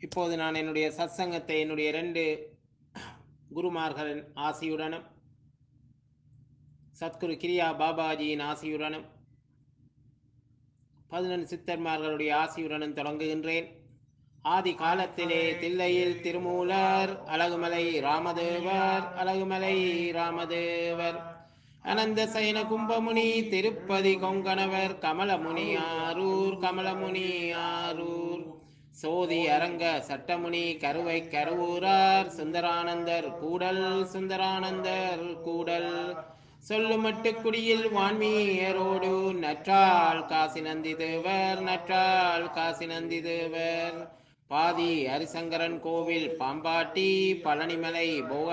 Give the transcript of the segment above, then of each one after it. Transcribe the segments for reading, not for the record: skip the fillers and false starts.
இப்போது நான் என்னுடைய சத்சங்கத்தை என்னுடைய 2 குருமார்களின் ஆசியுடனும் சத்குரு கிரியா பாபாஜியின் ஆசியுடனும் 11 சித்தர்மார்களுடைய ஆசியுடனும் தொடங்குகின்றேன். ஆதி காலத்திலே தில்லையில் திருமூலர் அழகுமலை ராமதேவர் அனந்த சயன கும்பமுனி திருப்பதி கொங்கணவர் கமலமுனி ஆரூர் சோதி அரங்க சட்டமுனி கருவை கருவூரார் சுந்தரானந்தர் கூடல் சொல்லுமட்டு குடியில் வான்மீயரோடு நற்றாள் காசி நந்தி தேவர் பாதி ஹரிசங்கரன் கோவில் பாம்பாட்டி பழனிமலை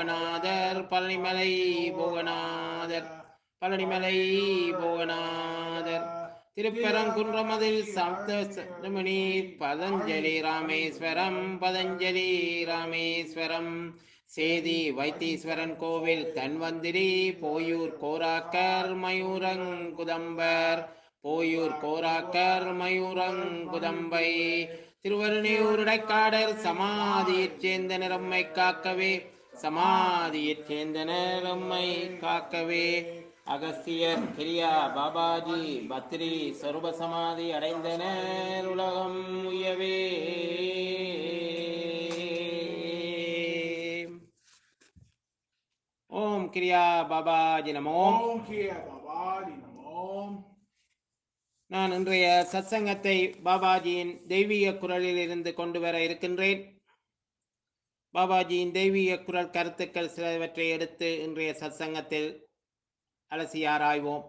போகநாதர் திருப்பரங்குன்றமதில் சப்தமணி பதஞ்சலி ராமேஸ்வரம் சேதி வைத்தீஸ்வரன் கோவில் தன்வந்திரி போயூர் கோராக்கர் மயூரங்குதம்பை திருவருணையூருடைக்காடர் சமாதியைச் சேர்ந்த நிறம்மை காக்கவே அகஸ்தியர் கிரியா பாபாஜி பத்ரி சொரூப சமாதி அடைந்தனர் உலகம் உயவே. ஓம் கிரியா பாபாஜி நமோ. நான் இன்றைய சத்சங்கத்தை பாபாஜியின் தெய்வீக குரலில் இருந்து கொண்டு வர இருக்கின்றேன். பாபாஜியின் தெய்வீக குரல் கருத்துக்கள் சிலவற்றை எடுத்து இன்றைய சத்சங்கத்தில் அலசி ஆராய்வோம்.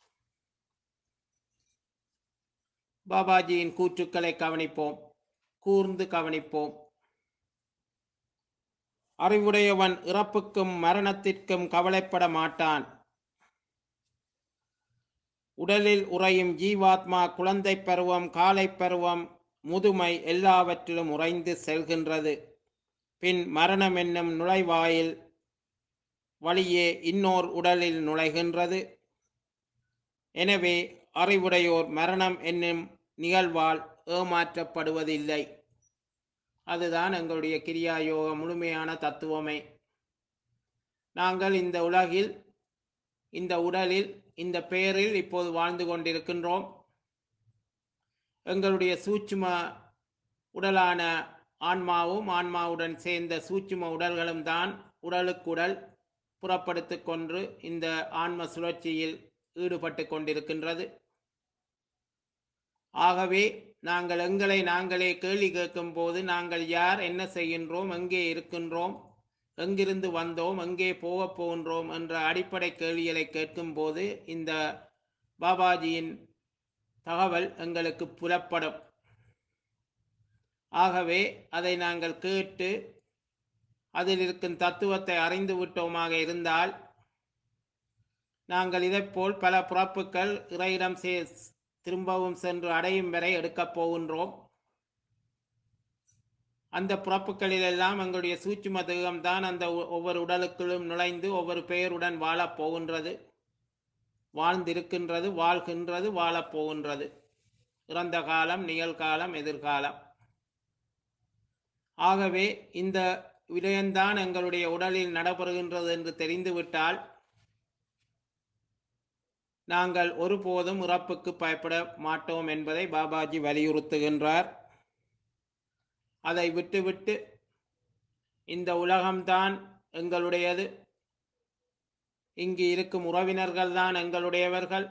பாபாஜியின் கூற்றுக்களை கூர்ந்து கவனிப்போம். அறிவுடையவன் இறப்புக்கும் மரணத்திற்கும் கவலைப்பட மாட்டான். உடலில் உறையும் ஜீவாத்மா குழந்தை பருவம், காலை பருவம், முதுமை எல்லாவற்றிலும் உறைந்து செல்கின்றது. பின் மரணம் என்னும் நுழைவாயில் வழியே இன்னோர் உடலில் நுழைகின்றது. எனவே அறிவுடையோர் மரணம் என்னும் நிகழ்வால் ஏமாற்றப்படுவதில்லை. அதுதான் எங்களுடைய கிரியா யோக முழுமையான தத்துவமே. நாங்கள் இந்த உலகில், இந்த உடலில், இந்த பெயரில் இப்போது வாழ்ந்து கொண்டிருக்கின்றோம். எங்களுடைய சூட்சும உடலான ஆன்மாவும் ஆன்மாவுடன் சேர்ந்த சூட்சும உடல்களும் தான் உடலுக்குடல் புறப்படுத்து கொண்டு இந்த ஆன்ம சுழற்சியில் ஈடுபட்டு கொண்டிருக்கின்றது. ஆகவே நாங்கள் எங்களை நாங்களே கேள்வி கேட்கும் போது, நாங்கள் யார், என்ன செய்கின்றோம், எங்கே இருக்கின்றோம், எங்கிருந்து வந்தோம், எங்கே போகப் போகின்றோம் என்ற அடிப்படை கேள்விகளை கேட்கும் போது இந்த பாபாஜியின் தகவல் எங்களுக்கு புலப்படும். ஆகவே அதை நாங்கள் கேட்டு அதில் இருக்கும் தத்துவத்தை அறிந்து விட்டோமாக இருந்தால், நாங்கள் இதைப்போல் பல பிறப்புகள் இறையிடம் திரும்பவும் சென்று அடையும் வரை எடுக்கப் போகின்றோம். அந்த பிறப்புகளிலெல்லாம் எங்களுடைய சூட்சும தேகம்தான் அந்த ஒவ்வொரு உடலுக்குள்ளும் நுழைந்து ஒவ்வொரு பெயருடன் வாழப் போகின்றது, வாழ்ந்திருக்கின்றது, வாழ்கின்றது, வாழப்போகின்றது. இறந்த காலம், நிகழ்காலம், எதிர்காலம். ஆகவே இந்த விடயம்தான் எங்களுடைய உடலில் நடைபெறுகின்றது என்று தெரிந்துவிட்டால் நாங்கள் ஒருபோதும் இறப்புக்கு பயப்பட மாட்டோம் என்பதை பாபாஜி வலியுறுத்துகின்றார். அதை விட்டுவிட்டு இந்த உலகம்தான் எங்களுடையது, இங்கு இருக்கும் உறவினர்கள் தான் எங்களுடையவர்கள்,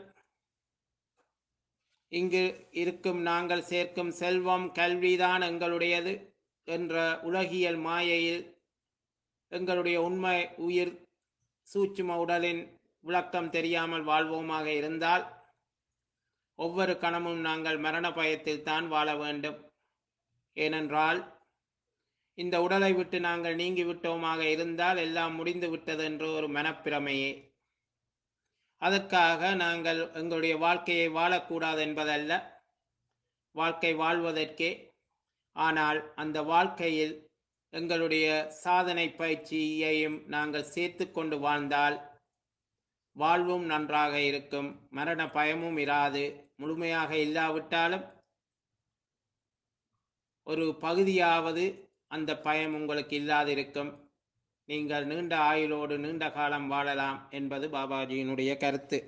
இங்கு இருக்கும் நாங்கள் சேர்க்கும் செல்வம், கல்விதான் எங்களுடையது என்ற உலகியல் மாயையில் எங்களுடைய உண்மை உயிர் சூட்சும உடலின் விளக்கம் தெரியாமல் வாழ்வோமாக இருந்தால் ஒவ்வொரு கணமும் நாங்கள் மரண பயத்தில் தான் வாழ வேண்டும். ஏனென்றால் இந்த உடலை விட்டு நாங்கள் நீங்கிவிட்டோமாக இருந்தால் எல்லாம் முடிந்து விட்டது என்ற ஒரு மனப்பிரமையே. அதற்காக நாங்கள் எங்களுடைய வாழ்க்கையை வாழக்கூடாது என்பதல்ல, வாழ்க்கை வாழ்வதற்கே. ஆனால் அந்த வாழ்க்கையில் எங்களுடைய சாதனை பயிற்சியையும் நாங்கள் சேர்த்து கொண்டு வாழ்ந்தால் வாழ்வும் நன்றாக இருக்கும், மரண பயமும் இராது. முழுமையாக இல்லாவிட்டாலும் ஒரு பகுதியாவது அந்த பயம் உங்களுக்கு இல்லாதிருக்கும். நீங்கள் நீண்ட ஆயுளோடு நீண்ட காலம் வாழலாம் என்பது பாபாஜியினுடைய கருத்து.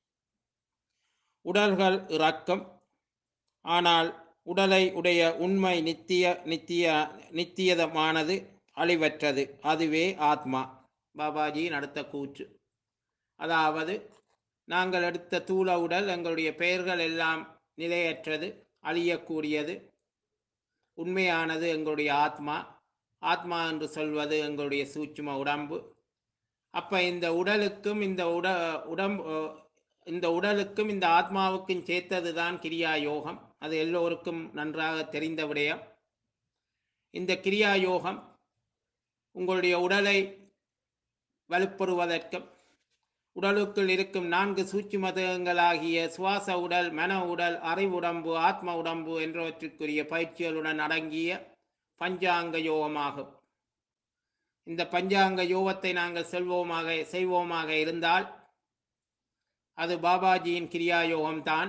உடல்கள் இறக்கும், ஆனால் உடலை உடைய உண்மை நித்தியதமானது, அழிவற்றது. அதுவே ஆத்மா. பாபாஜியின் அடுத்த கூற்று. அதாவது நாங்கள் எடுத்த தூள உடல், எங்களுடைய பெயர்கள் எல்லாம் நிலையற்றது, அழியக்கூடியது. உண்மையானது எங்களுடைய ஆத்மா. ஆத்மா என்று சொல்வது எங்களுடைய சூட்சும உடம்பு. அப்ப இந்த உடலுக்கும் இந்த உடலுக்கும் இந்த ஆத்மாவுக்கும் சேர்த்தது தான் கிரியா யோகம். அது எல்லோருக்கும் நன்றாக தெரிந்த விடயம். இந்த கிரியா யோகம் உங்களுடைய உடலை வலுப்பெறுவதற்கும், உடலுக்குள் இருக்கும் 4 சூட்சுமதங்களாகிய சுவாச உடல், மன உடல், அறிவுடம்பு, ஆத்ம உடம்பு என்றவற்றிற்குரிய பயிற்சிகளுடன் அடங்கிய பஞ்சாங்க யோகமாகும். இந்த பஞ்சாங்க யோகத்தை நாங்கள் செய்வோமாக இருந்தால் அது பாபாஜியின் கிரியா யோகம்தான்.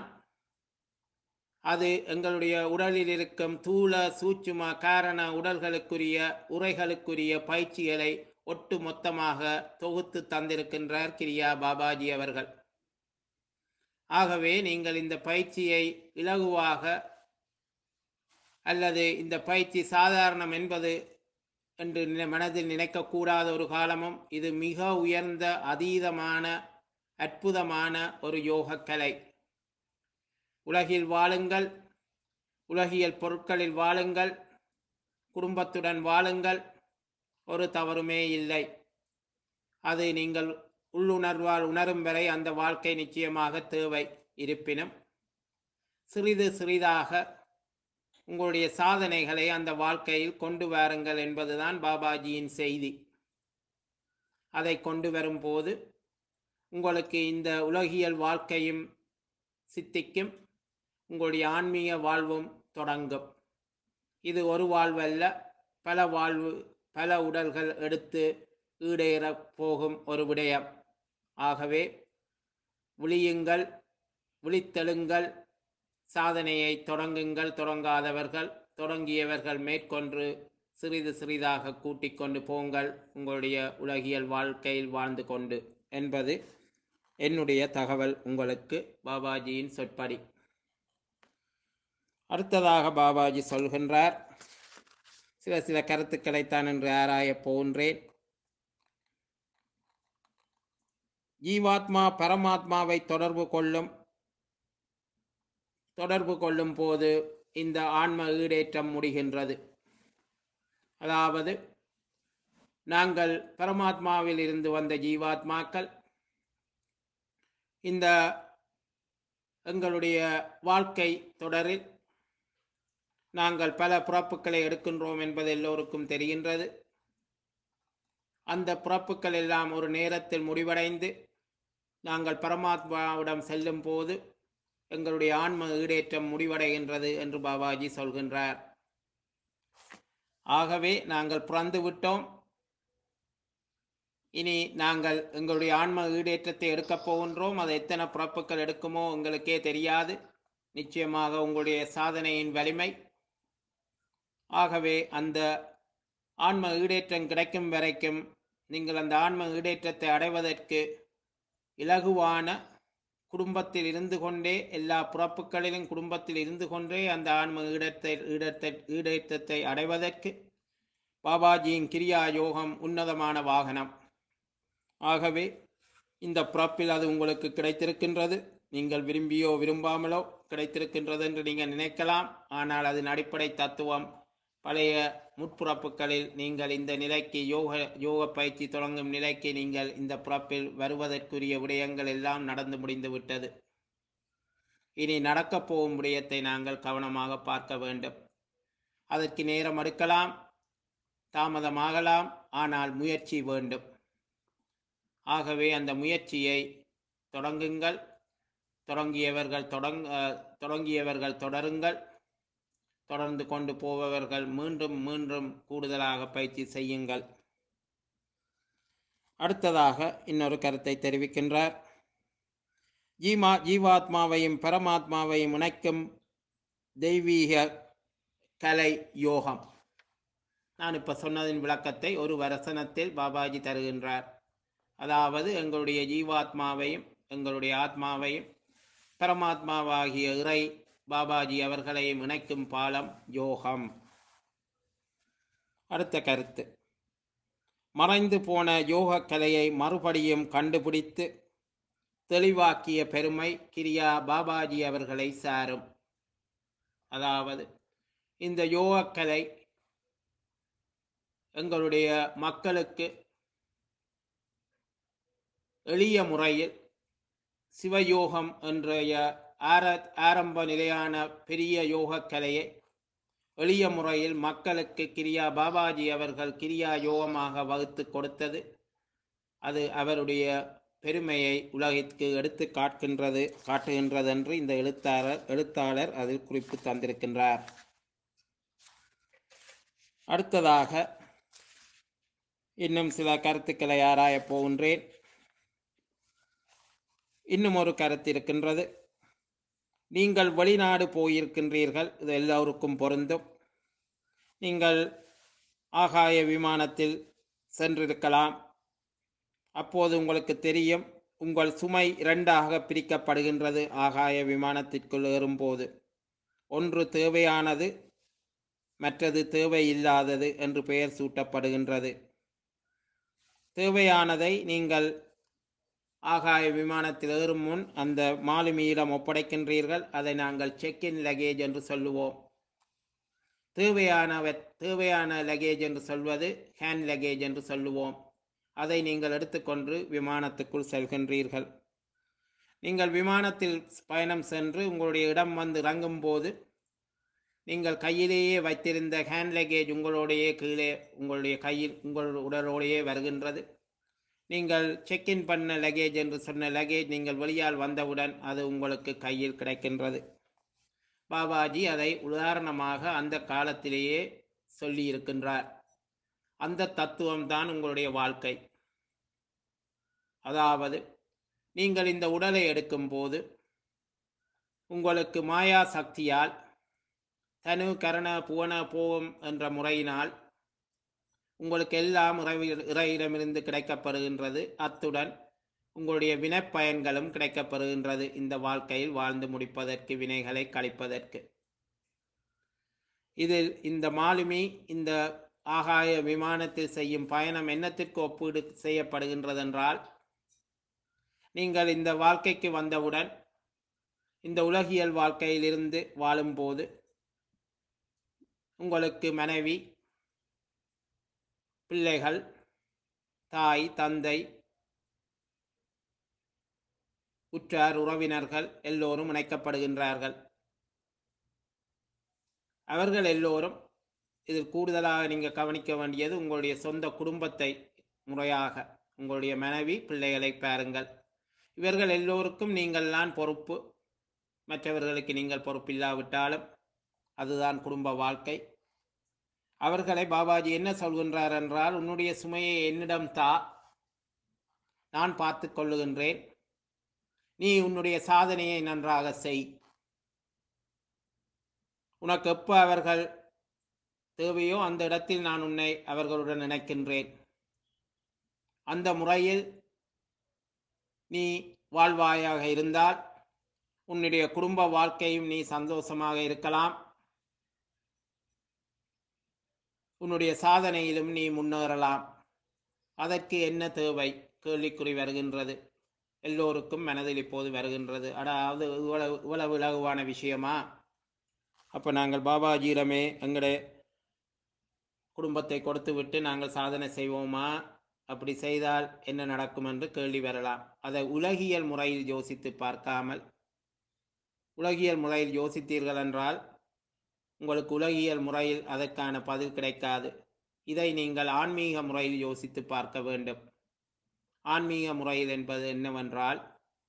அது எங்களுடைய உடலில் இருக்கும் தூள சூட்சும காரண உடல்களுக்குரிய உரைகளுக்குரிய பயிற்சிகளை ஒட்டு மொத்தமாக தொகுத்து தந்திருக்கின்றார் கிரியா பாபாஜி அவர்கள். ஆகவே நீங்கள் இந்த பயிற்சியை இலகுவாக அல்லது இந்த பயிற்சி சாதாரணம் என்பது என்று மனதில் நினைக்கக்கூடாத ஒரு காலமும். இது மிக உயர்ந்த அதீதமான அற்புதமான ஒரு யோக கலை. உலகில் வாழுங்கள், உலகியல் பொருட்களில் வாழுங்கள், குடும்பத்துடன் வாழுங்கள், ஒரு தவறுமே இல்லை. அது நீங்கள் உள்ளுணர்வால் உணரும் வரை அந்த வாழ்க்கை நிச்சயமாக தேவை. இருப்பினும் சிறிது சிறிதாக உங்களுடைய சாதனைகளை அந்த வாழ்க்கையில் கொண்டு வாருங்கள் என்பதுதான் பாபாஜியின் செய்தி. அதை கொண்டு வரும்போது உங்களுக்கு இந்த உலகியல் வாழ்க்கையும் சித்திக்கும், உங்களுடைய ஆன்மீக வாழ்வும் தொடங்கும். இது ஒரு வாழ்வல்ல, பல உடல்கள் எடுத்து ஈடேற போகும் ஒரு விடயம். ஆகவே விழியுங்கள், விழித்தெழுங்கள், சாதனையை தொடங்குங்கள். தொடங்காதவர்கள், தொடங்கியவர்கள் மேற்கொண்டு சிறிது சிறிதாக கூட்டிக் கொண்டு போங்கள் உங்களுடைய உலகியல் வாழ்க்கையில் வாழ்ந்து கொண்டு என்பது என்னுடைய தகவல் உங்களுக்கு, பாபாஜியின் சொற்படி. அடுத்ததாக பாபாஜி சொல்கின்றார், சில கருத்துக்களைத்தான் என்று ஆராயப் போகின்றேன். ஜீவாத்மா பரமாத்மாவை தொடர்பு கொள்ளும் போது இந்த ஆன்ம ஈடேற்றம் முடிகின்றது. அதாவது நாங்கள் பரமாத்மாவில் இருந்து வந்த ஜீவாத்மாக்கள் இந்த எங்களுடைய வாழ்க்கை தொடரில் நாங்கள் பல பிறப்புகளை எடுக்கின்றோம் என்பது எல்லோருக்கும் தெரிகின்றது. அந்த பிறப்புகள் எல்லாம் ஒரு நேரத்தில் முடிவடைந்து நாங்கள் பரமாத்மாவிடம் செல்லும் போது எங்களுடைய ஆன்ம ஈடேற்றம் முடிவடைகின்றது என்று பாபாஜி சொல்கின்றார். ஆகவே நாங்கள் பிறந்து விட்டோம். இனி நாங்கள் எங்களுடைய ஆன்ம ஈடேற்றத்தை எடுக்கப் போகின்றோம். அது எத்தனை பிறப்புகள் எடுக்குமோ எங்களுக்கே தெரியாது. நிச்சயமாக உங்களுடைய சாதனையின் வலிமை. ஆகவே அந்த ஆன்ம ஈடேற்றம் கிடைக்கும் வரைக்கும் நீங்கள் அந்த ஆன்ம ஈடேற்றத்தை அடைவதற்கு இலகுவான குடும்பத்தில் இருந்து கொண்டே, எல்லா பிறப்புகளிலும் குடும்பத்தில் இருந்து கொண்டே அந்த ஆன்ம ஈடேற்றத்தை அடைவதற்கு பாபாஜியின் கிரியா யோகம் உன்னதமான வாகனம். ஆகவே இந்த பிறப்பில் அது உங்களுக்கு கிடைத்திருக்கின்றது. நீங்கள் விரும்பியோ விரும்பாமலோ கிடைத்திருக்கின்றது என்று நீங்கள் நினைக்கலாம். ஆனால் அதன் அடிப்படை தத்துவம் பழைய முற்பிறப்புகளில் நீங்கள் இந்த நிலைக்கு யோக பயிற்சி தொடங்கும் நிலைக்கு நீங்கள் இந்த பிறப்பில் வருவதற்குரிய விடயங்கள் எல்லாம் நடந்து முடிந்து விட்டது. இனி நடக்கப் போகும் விடயத்தை நாங்கள் கவனமாக பார்க்க வேண்டும். அதற்கு நேரம் எடுக்கலாம், தாமதமாகலாம், ஆனால் முயற்சி வேண்டும். ஆகவே அந்த முயற்சியை தொடங்குங்கள். தொடங்கியவர்கள் தொடருங்கள். தொடர்ந்து கொண்டு போபவர்கள் மீண்டும் மீண்டும் கூடுதலாக பயிற்சி செய்யுங்கள். அடுத்ததாக இன்னொரு கருத்தை தெரிவிக்கின்றார். ஜீவாத்மாவையும் பரமாத்மாவையும் இணைக்கும் தெய்வீக கலை யோகம். நான் இப்போ சொன்னதின் விளக்கத்தை ஒரு வசனத்தில் பாபாஜி தருகின்றார். அதாவது எங்களுடைய ஜீவாத்மாவையும் எங்களுடைய ஆத்மாவையும் பரமாத்மாவாகிய இறை பாபாஜி அவர்களையும் இணைக்கும் பாலம் யோகம். அடுத்த கருத்து, மறைந்து போன யோக கலையை மறுபடியும் கண்டுபிடித்து தெளிவாக்கிய பெருமை கிரியா பாபாஜி அவர்களை சாரும். அதாவது இந்த யோகக்கலை எங்களுடைய மக்களுக்கு எளிய முறையில் சிவயோகம் என்ற ஆரம்ப நிலையான பெரிய யோகக்கலையை எளிய முறையில் மக்களுக்கு கிரியா பாபாஜி அவர்கள் கிரியா யோகமாக வகுத்து கொடுத்தது. அது அவருடைய பெருமையை உலகிற்கு எடுத்து காட்டுகின்றது என்று இந்த எழுத்தாளர் அதில் குறிப்பு தந்திருக்கின்றார். அடுத்ததாக இன்னும் சில கருத்துக்களை ஆராயப் போகின்றேன். இன்னும் ஒரு கருத்து இருக்கின்றது. நீங்கள் வெளிநாடு போயிருக்கின்றீர்கள், இது எல்லோருக்கும் பொருந்தும். நீங்கள் ஆகாய விமானத்தில் சென்றிருக்கலாம். அப்போது உங்களுக்கு தெரியும், உங்கள் சுமை இரண்டாக பிரிக்கப்படுகின்றது. ஆகாய விமானத்திற்குள் ஏறும்போது ஒன்று தேவையானது, மற்றது தேவையில்லாதது என்று பெயர் சூட்டப்படுகின்றது. தேவையானதை நீங்கள் ஆகாய விமானத்தில் ஏறும் முன் அந்த மாலுமியிடம் ஒப்படைக்கின்றீர்கள். அதை நாங்கள் செக்இன் லக்கேஜ் என்று சொல்லுவோம். தேவையான லக்கேஜ் என்று சொல்வது ஹேண்ட் லக்கேஜ் என்று சொல்லுவோம். அதை நீங்கள் எடுத்துக்கொண்டு விமானத்துக்குள் செல்கின்றீர்கள். நீங்கள் விமானத்தில் பயணம் சென்று உங்களுடைய இடம் வந்து இறங்கும் போது நீங்கள் கையிலேயே வைத்திருந்த ஹேண்ட் லக்கேஜ் உங்களுடைய கீழே உங்களுடைய கையில் உங்கள் உடலோடையே வருகின்றது. நீங்கள் செக்இன் பண்ண லக்கேஜ் என்று சொன்ன லக்கேஜ் நீங்கள் வெளியால் வந்தவுடன் அது உங்களுக்கு கையில் கிடைக்கின்றது. பாபாஜி அதை உதாரணமாக அந்த காலத்திலேயே சொல்லி இருக்கின்றார். அந்த தத்துவம்தான் உங்களுடைய வாழ்க்கை. அதாவது நீங்கள் இந்த உடலை எடுக்கும் போது உங்களுக்கு மாயா சக்தியால் தனு கரண புவன போகம் என்ற முறையினால் உங்களுக்கு எல்லாம் இறையிடமிருந்து கிடைக்கப்படுகின்றது. அத்துடன் உங்களுடைய வினைப்பயன்களும் கிடைக்கப்படுகின்றது. இந்த வாழ்க்கையில் வாழ்ந்து முடிப்பதற்கு, வினைகளை கழிப்பதற்கு. இதில் இந்த மாலுமி இந்த ஆகாய விமானத்தில் செய்யும் பயணம் என்னத்திற்கு ஒப்பீடு செய்யப்படுகின்றது என்றால், நீங்கள் இந்த வாழ்க்கைக்கு வந்தவுடன் இந்த உலகியல் வாழ்க்கையிலிருந்து வாழும்போது உங்களுக்கு மனைவி, பிள்ளைகள், தாய், தந்தை, உற்றார் உறவினர்கள் எல்லோரும் இணைக்கப்படுகின்றார்கள். அவர்கள் எல்லோரும் இதில் கூடுதலாக நீங்கள் கவனிக்க வேண்டியது உங்களுடைய சொந்த குடும்பத்தை முறையாக உங்களுடைய மனைவி, பிள்ளைகளை பாருங்கள். இவர்கள் எல்லோருக்கும் நீங்கள் தான் பொறுப்பு. மற்றவர்களுக்கு நீங்கள் பொறுப்பில்லாவிட்டாலும் அதுதான் குடும்ப வாழ்க்கை. அவர்களை பாபாஜி என்ன சொல்கின்றார் என்றால், உன்னுடைய சுமையை என்னிடம் தா, நான் பார்த்து கொள்ளுகின்றேன். நீ உன்னுடைய சாதனையை நன்றாக செய். உனக்கு எப்போ அவர்கள் தேவையோ அந்த இடத்தில் நான் உன்னை அவர்களுடன் நினைக்கின்றேன். அந்த முறையில் நீ வாழ்வாயாக இருந்தால் உன்னுடைய குடும்ப வாழ்க்கையும் நீ சந்தோஷமாக இருக்கலாம். உன்னுடைய சாதனையிலும் நீ முன்னேறலாம். அதற்கு என்ன தேவை? கேள்விக்குறி வருகின்றது. எல்லோருக்கும் மனதில் இப்போது வருகின்றது. அதாவது இவ்வளவு இலகுவான விஷயமா? அப்போ நாங்கள் பாபாஜியிடமே எங்களுடைய குடும்பத்தை கொடுத்து விட்டு நாங்கள் சாதனை செய்வோமா? அப்படி செய்தால் என்ன நடக்கும் என்று கேள்வி வரலாம். அதை உலகியல் முறையில் யோசித்து பார்க்காமல், உலகியல் முறையில் யோசித்தீர்கள் என்றால் உங்களுக்கு உலகியல் முறையில் அதற்கான பதில் கிடைக்காது. இதை நீங்கள் ஆன்மீக முறையில் யோசித்து பார்க்க வேண்டும். ஆன்மீக முறையில் என்பது என்னவென்றால்,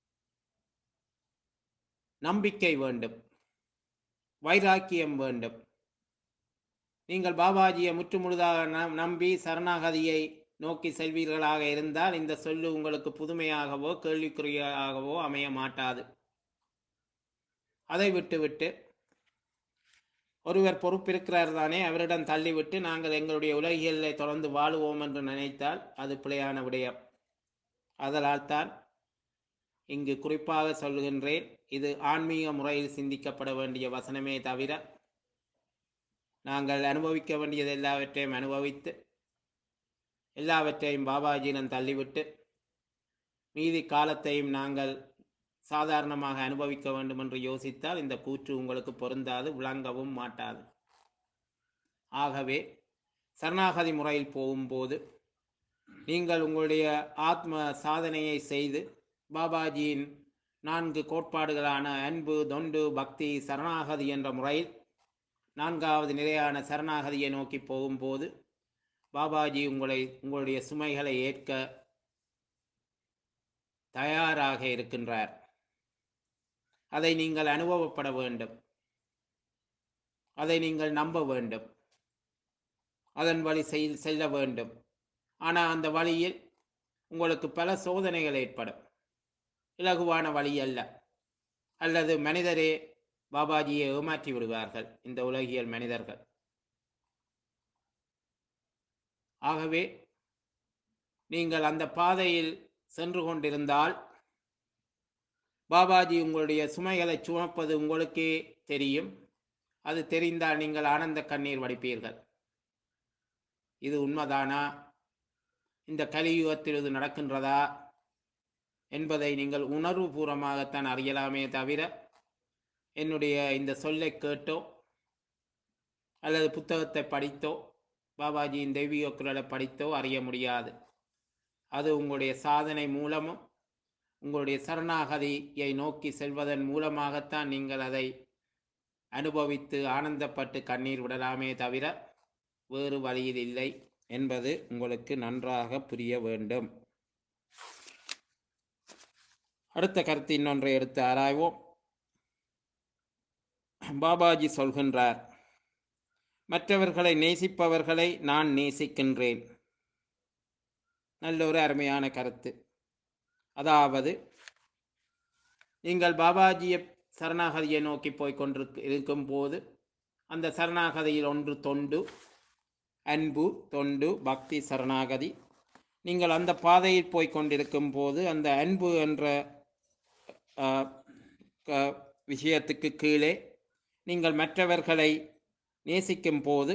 நம்பிக்கை வேண்டும், வைராக்கியம் வேண்டும். நீங்கள் பாபாஜியை முற்றுமுழுதாக நம்பி சரணாகதியை நோக்கி செல்வீர்களாக இருந்தால் இந்த சொல்லு உங்களுக்கு புதுமையாகவோ கேள்விக்குறியாகவோ அமைய மாட்டாது. அதை விட்டுவிட்டு ஒருவர் பொறுப்பிருக்கிறார் தானே, அவரிடம் தள்ளிவிட்டு நாங்கள் எங்களுடைய உலகியலை தொடர்ந்து வாழுவோம் என்று நினைத்தால் அது பிழையான விடயம். அதனால் தான் இங்கு குறிப்பாக சொல்கின்றேன், இது ஆன்மீக முறையில் சிந்திக்கப்பட வேண்டிய வசனமே தவிர, நாங்கள் அனுபவிக்க வேண்டியது எல்லாவற்றையும் அனுபவித்து எல்லாவற்றையும் பாபாஜியிடம் தள்ளிவிட்டு மீதி காலத்தையும் நாங்கள் சாதாரணமாக அனுபவிக்க வேண்டும் என்று யோசித்தால் இந்த கூற்று உங்களுக்கு பொருந்தாது, விளங்கவும் மாட்டாது. ஆகவே சரணாகதி முறையில் போகும்போது நீங்கள் உங்களுடைய ஆத்ம சாதனையை செய்து பாபாஜியின் 4 கோட்பாடுகளான அன்பு, தொண்டு, பக்தி, சரணாகதி என்ற முறையில் 4வது நிலையான சரணாகதியை நோக்கி போகும்போது பாபாஜி உங்களுடைய சுமைகளை ஏற்க தயாராக இருக்கின்றார். அதை நீங்கள் அனுபவப்பட வேண்டும், அதை நீங்கள் நம்ப வேண்டும், அதன் வழி செல்ல வேண்டும். ஆனால் அந்த வழியில் உங்களுக்கு பல சோதனைகள் ஏற்படும். இலகுவான வழி அல்ல. அல்லது மனிதரே பாபாஜியை ஏமாற்றி விடுவார்கள், இந்த உலகியல் மனிதர்கள். ஆகவே நீங்கள் அந்த பாதையில் சென்று கொண்டிருந்தால் பாபாஜி உங்களுடைய சுமைகளை சுமப்பது உங்களுக்கே தெரியும். அது தெரிந்தால் நீங்கள் ஆனந்த கண்ணீர் வடிப்பீர்கள். இது உண்மைதானா, இந்த கலியுகத்தில் இது நடக்கின்றதா என்பதை நீங்கள் உணர்வுபூர்வமாகத்தான் அறியலாமே தவிர என்னுடைய இந்த சொல்லை கேட்டோ அல்லது புத்தகத்தை படித்தோ பாபாஜியின் தெய்வீக குரலை படித்தோ அறிய முடியாது. அது உங்களுடைய சாதனை மூலமும் உங்களுடைய சரணாகதியை நோக்கி செல்வதன் மூலமாகத்தான் நீங்கள் அதை அனுபவித்து ஆனந்தப்பட்டு கண்ணீர் விடலாமே தவிர வேறு வழியில் இல்லை என்பது உங்களுக்கு நன்றாக புரிய வேண்டும். அடுத்த கருத்து இன்னொன்றை எடுத்து ஆராய்வோம். பாபாஜி சொல்கின்றார், மற்றவர்களை நேசிப்பவர்களை நான் நேசிக்கின்றேன். நல்ல ஒரு அருமையான கருத்து. அதாவது நீங்கள் பாபாஜியை சரணாகதியை நோக்கி போய்கொண்டிருக்கும் போது அந்த சரணாகதியில் ஒன்று தொண்டு, அன்பு, தொண்டு, பக்தி, சரணாகதி. நீங்கள் அந்த பாதையில் போய்கொண்டிருக்கும் போது அந்த அன்பு என்ற விஷயத்துக்கு கீழே நீங்கள் மற்றவர்களை நேசிக்கும் போது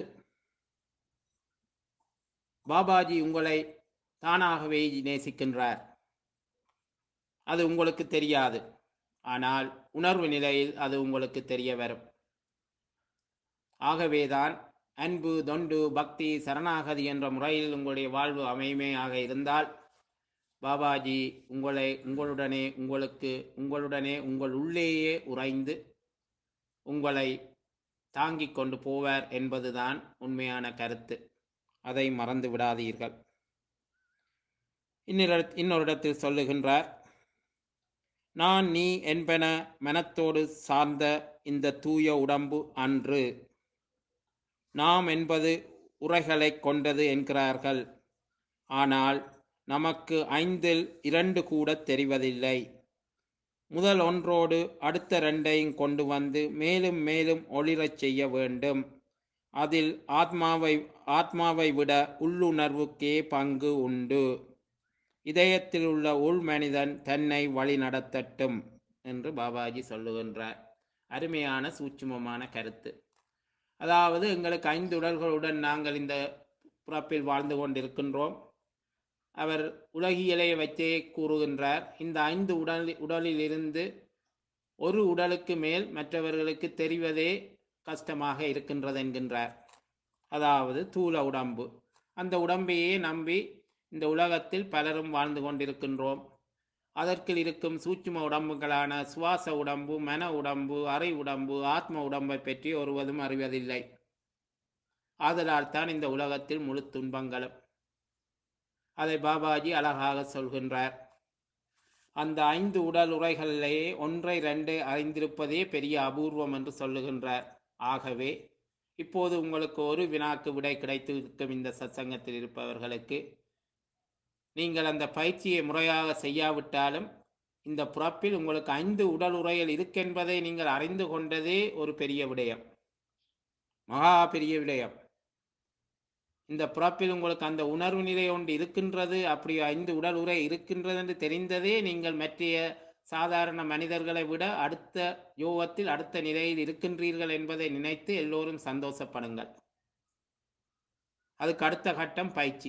பாபாஜி உங்களை தானாகவே நேசிக்கின்றார். அது உங்களுக்கு தெரியாது, ஆனால் உணர்வு நிலையில் அது உங்களுக்கு தெரிய வரும். ஆகவேதான் அன்பு, தொண்டு, பக்தி, சரணாகதி என்ற முறையில் உங்களுடைய வாழ்வு அமைமையாக இருந்தால் பாபாஜி உங்களுடனே உங்கள் உள்ளேயே உறைந்து உங்களை தாங்கிக் கொண்டு போவார் என்பதுதான் உண்மையான கருத்து. அதை மறந்து விடாதீர்கள். இன்னொரு இடத்தில் சொல்லுகின்றார், நான் நீ என்பன மனத்தோடு சார்ந்த இந்த தூய உடம்பு அன்று. நாம் என்பது உரைகளை கொண்டது என்கிறார்கள். ஆனால் நமக்கு 5ல் 2 கூட தெரிவதில்லை. முதல் ஒன்றோடு அடுத்த 2ஐயும் கொண்டு வந்து மேலும் மேலும் ஒளிரச் செய்ய வேண்டும். அதில் ஆத்மாவை விட உள்ளுணர்வுக்கே பங்கு உண்டு. இதயத்தில் உள்ள உள் மனிதன் தன்னை வழி நடத்தட்டும் என்று பாபாஜி சொல்லுகின்றார். அருமையான சூட்சுமமான கருத்து. அதாவது எங்களுக்கு 5 உடல்களுடன் நாங்கள் இந்த பிறப்பில் வாழ்ந்து கொண்டிருக்கின்றோம். அவர் உலகியலை வைத்தே கூறுகின்றார், இந்த 5 உடலில் இருந்து ஒரு உடலுக்கு மேல் மற்றவர்களுக்கு தெரிவதே கஷ்டமாக இருக்கின்றது என்கின்றார். அதாவது தூல உடம்பு. அந்த உடம்பையே நம்பி இந்த உலகத்தில் பலரும் வாழ்ந்து கொண்டிருக்கின்றோம். அதற்குள் இருக்கும் சூட்சும உடம்புகளான சுவாச உடம்பு, மன உடம்பு, அறை உடம்பு, ஆத்ம உடம்பை பற்றி ஒருவதும் அறிவதில்லை. ஆதலால் தான் இந்த உலகத்தில் முழு துன்பங்களும். அதை பாபாஜி அழகாக சொல்கின்றார். அந்த 5 உடல் உரைகளிலேயே 1 2 அறிந்திருப்பதே பெரிய அபூர்வம் என்று சொல்லுகின்றார். ஆகவே இப்போது உங்களுக்கு ஒரு வினாக்கு விடை கிடைத்து இருக்கும். இந்த சத்சங்கத்தில் இருப்பவர்களுக்கு நீங்கள் அந்த பயிற்சியை முறையாக செய்யாவிட்டாலும் இந்த பிறப்பில் உங்களுக்கு 5 உடல் உரைகள் இருக்கென்பதை நீங்கள் அறிந்து கொண்டதே ஒரு பெரிய விடயம். மகா பெரிய விடயம். இந்த பிறப்பில் உங்களுக்கு அந்த உணர்வு நிலை ஒன்று இருக்கின்றது, அப்படி 5 உடல் உறை இருக்கின்றது என்று தெரிந்ததே நீங்கள் மற்றைய சாதாரண மனிதர்களை விட அடுத்த யோகத்தில் அடுத்த நிலையில் இருக்கின்றீர்கள் என்பதை நினைத்து எல்லோரும் சந்தோஷப்படுங்கள். அதுக்கு அடுத்த கட்டம் பயிற்சி.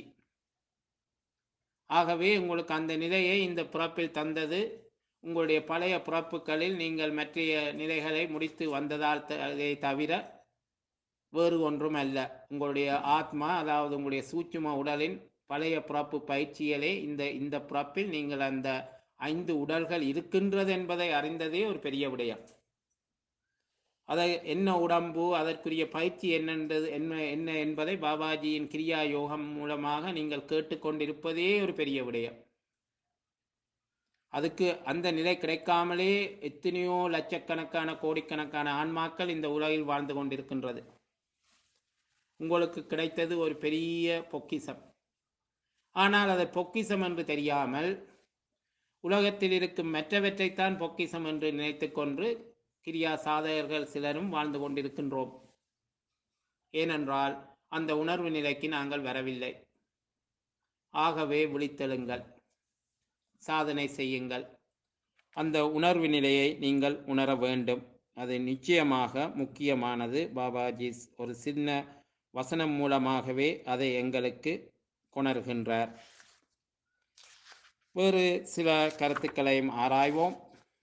ஆகவே உங்களுக்கு அந்த நிலையை இந்த பிறப்பில் தந்தது உங்களுடைய பழைய பிறப்புகளில் நீங்கள் மற்றைய நிலைகளை முடித்து வந்ததால் அதை தவிர வேறு ஒன்றும் அல்ல. உங்களுடைய ஆத்மா, அதாவது உங்களுடைய சூட்சும உடலின் பழைய பிறப்பு பயிற்சியிலே இந்த இந்த பிறப்பில் நீங்கள் அந்த 5 உடல்கள் இருக்கின்றது என்பதை அறிந்ததே ஒரு பெரிய விடயம். அதை என்ன உடம்பு, அதற்குரிய பயிற்சி என்னென்றது என்ன என்பதை பாபாஜியின் கிரியா யோகம் மூலமாக நீங்கள் கேட்டுக்கொண்டிருப்பதே ஒரு பெரிய விடயம். அதுக்கு அந்த நிலை கிடைக்காமலே எத்தனையோ லட்சக்கணக்கான கோடிக்கணக்கான ஆன்மாக்கள் இந்த உலகில் வாழ்ந்து கொண்டிருக்கின்றது. உங்களுக்கு கிடைத்தது ஒரு பெரிய பொக்கிஷம். ஆனால் அதை பொக்கிஷம் என்று தெரியாமல் உலகத்தில் இருக்கும் மற்றவற்றைத்தான் பொக்கிஷம் என்று நினைத்து கொண்டு கிரியா சாதகர்கள் சிலரும் வாழ்ந்து கொண்டிருக்கின்றோம். ஏனென்றால் அந்த உணர்வு நிலைக்கு நாங்கள் வரவில்லை. ஆகவே விழித்தெழுங்கள், சாதனை செய்யுங்கள். அந்த உணர்வு நிலையை நீங்கள் உணர வேண்டும். அது நிச்சயமாக முக்கியமானது. பாபாஜி ஒரு சின்ன வசனம் மூலமாகவே அதை எங்களுக்கு கொணர்கின்றார். வேறு சில கருத்துக்களையும் ஆராய்வோம்.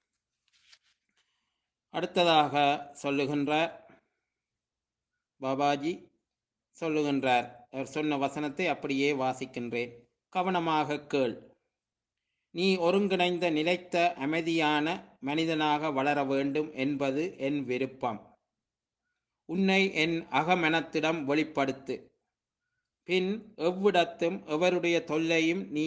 அடுத்ததாக சொல்லுகின்றார் பாபாஜி சொல்லுகின்றார். அவர் சொன்ன வசனத்தை அப்படியே வாசிக்கின்றேன். கவனமாக கேள். நீ ஒருங்கிணைந்த நிலைத்த அமைதியான மனிதனாக வளர வேண்டும் என்பது என் விருப்பம். உன்னை என் அகமனத்திடம் வெளிப்படுத்து. பின் எவ்விடத்தும் எவருடைய தொல்லையையும் நீ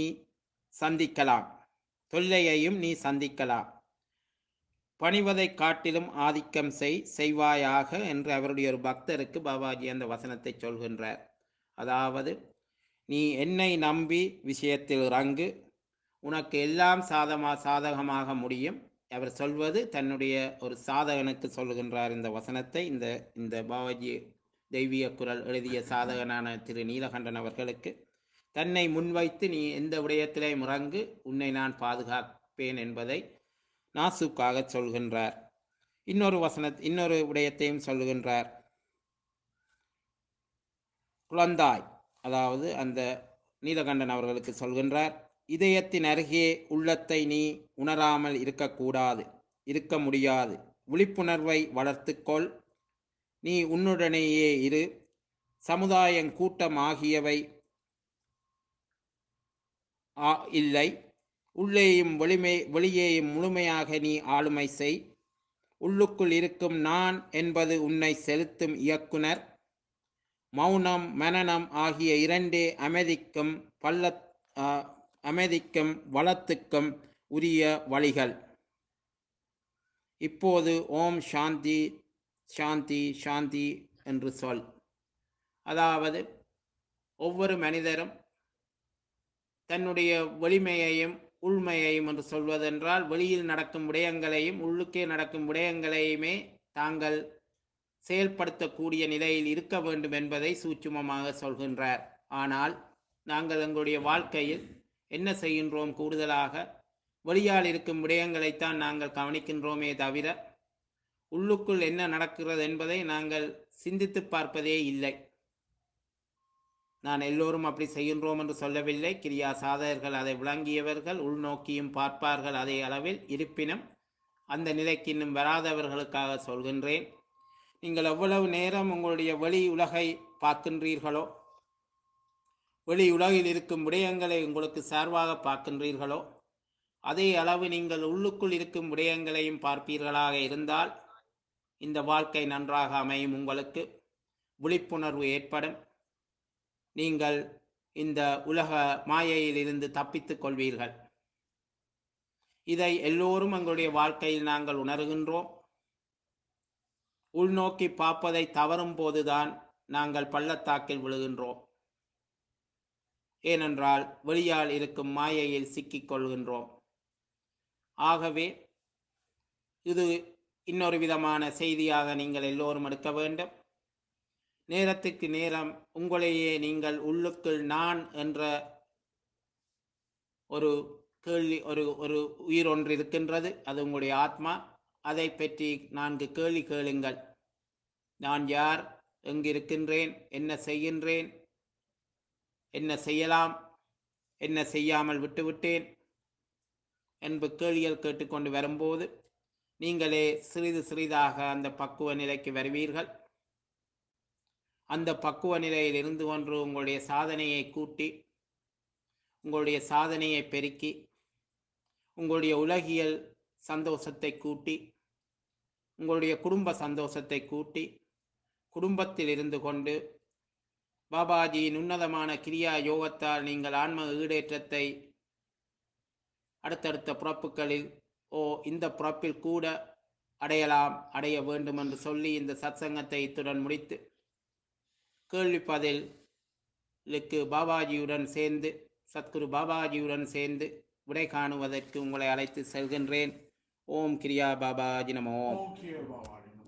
சந்திக்கலாம். பணிவதை காட்டிலும் ஆதிக்கம் செய்வாயாக என்று அவருடைய ஒரு பக்தருக்கு பாபாஜி அந்த வசனத்தை சொல்கின்றார். அதாவது, நீ என்னை நம்பி விஷயத்தில் இறங்கு, உனக்கு எல்லாம் சாதகமாக முடியும். அவர் சொல்வது தன்னுடைய ஒரு சாதகனுக்கு சொல்லுகின்றார் இந்த வசனத்தை. இந்த பாபாஜி தெய்வீக குரல் எழுதிய சாதகனான திரு நீலகண்டன் அவர்களுக்கு தன்னை முன்வைத்து நீ எந்த விடயத்திலே இறங்கு, உன்னை நான் பாதுகாப்பேன் என்பதை நாசுக்காக சொல்கின்றார். இன்னொரு விடயத்தையும் சொல்லுகின்றார். குழந்தாய், அதாவது அந்த நீலகண்டன் அவர்களுக்கு சொல்கின்றார், இதயத்தின் அருகே உள்ளத்தை நீ உணராமல் இருக்க முடியாது. விழிப்புணர்வை வளர்த்துக்கொள். நீ உன்னுடனேயே இரு. சமுதாயம், கூட்டம் ஆகியவை இல்லை. உள்ளேயும் வெளியேயும் முழுமையாக நீ ஆளுமை செய். உள்ளுக்குள் இருக்கும் நான் என்பது உன்னை செலுத்தும் இயக்குனர். மௌனம், மனனம் ஆகிய இரண்டே அமைதிக்கும் வளத்துக்கும் உரிய வழிகள். இப்போது ஓம் சாந்தி சாந்தி சாந்தி என்று சொல். அதாவது ஒவ்வொரு மனிதரும் தன்னுடைய வெளிமையையும் உள்மையையும் என்று சொல்வதென்றால் வெளியில் நடக்கும் விடயங்களையும் உள்ளுக்கே நடக்கும் விடயங்களையுமே தாங்கள் செயல்படுத்தக்கூடிய நிலையில் இருக்க வேண்டும் என்பதை சூட்சுமமாக சொல்கின்றார். ஆனால் நாங்கள் எங்களுடைய வாழ்க்கையில் என்ன செய்கின்றோம்? கூடுதலாக வெளியால் இருக்கும் விடயங்களைத்தான் நாங்கள் கவனிக்கின்றோமே தவிர உள்ளுக்குள் என்ன நடக்கிறது என்பதை நாங்கள் சிந்தித்து பார்ப்பதே இல்லை. நான் எல்லோரும் அப்படி செய்கின்றோம் என்று சொல்லவில்லை. கிரியா சாதகர்கள் அதை விளங்கியவர்கள் உள்நோக்கியும் பார்ப்பார்கள் அதே அளவில். இருப்பினும் அந்த நிலைக்கு இன்னும் வராதவர்களுக்காக சொல்கின்றேன். நீங்கள் எவ்வளவு நேரம் உங்களுடைய வெளி உலகை பார்க்கின்றீர்களோ, வெளி உலகில் இருக்கும் விடயங்களை உங்களுக்கு சார்பாக பார்க்கின்றீர்களோ, அதே அளவு நீங்கள் உள்ளுக்குள் இருக்கும் விடயங்களையும் பார்ப்பீர்களாக இருந்தால் இந்த வாழ்க்கை நன்றாக அமையும். உங்களுக்கு விழிப்புணர்வு ஏற்படும். நீங்கள் இந்த உலக மாயையில் இருந்து தப்பித்துக் கொள்வீர்கள். இதை எல்லோரும் எங்களுடைய வாழ்க்கையில் நாங்கள் உணர்கின்றோம். உள்நோக்கி பார்ப்பதை தவறும் போதுதான் நாங்கள் பள்ளத்தாக்கில் விழுகின்றோம். ஏனென்றால் வெளியால் இருக்கும் மாயையில் சிக்கிக் கொள்கின்றோம். ஆகவே இது இன்னொரு விதமான செய்தியாக நீங்கள் எல்லோரும் எடுக்க வேண்டும். நேரத்துக்கு நேரம் உங்களையே நீங்கள் உள்ளுக்குள் நான் என்ற ஒரு கேள்வி, ஒரு ஒரு உயிர் ஒன்று இருக்கின்றது, அது உங்களுடைய ஆத்மா. அதை பற்றி 4 கேள்வி கேளுங்கள். நான் யார், எங்கு இருக்கின்றேன், என்ன செய்கின்றேன், என்ன செய்யலாம், என்ன செய்யாமல் விட்டுவிட்டேன் என்பது கேள்விகள் கேட்டுக்கொண்டு வரும்போது நீங்களே சிறிது சிறிதாக அந்த பக்குவ நிலைக்கு வருவீர்கள். அந்த பக்குவ நிலையில் இருந்து கொண்டு உங்களுடைய சாதனையை கூட்டி, உங்களுடைய சாதனையை பெருக்கி, உங்களுடைய உலகியல் சந்தோஷத்தை கூட்டி, உங்களுடைய குடும்ப சந்தோஷத்தை கூட்டி, குடும்பத்தில் இருந்து கொண்டு பாபாஜியின் உன்னதமான கிரியா யோகத்தால் நீங்கள் ஆன்ம ஈடேற்றத்தை அடுத்தடுத்த பிறப்புகளில் இந்த பிறப்பில் கூட அடையலாம், அடைய வேண்டும் என்று சொல்லி இந்த சத்சங்கத்தை இத்துடன் முடித்து, கேள்வி பதிலுக்கு பாபாஜியுடன் சேர்ந்து, சத்குரு பாபாஜியுடன் சேர்ந்து விடை காணுவதற்கு உங்களை அழைத்து செல்கின்றேன். ஓம் கிரியா பாபாஜி நமோ. ஓம் கிரியா பாபாஜி.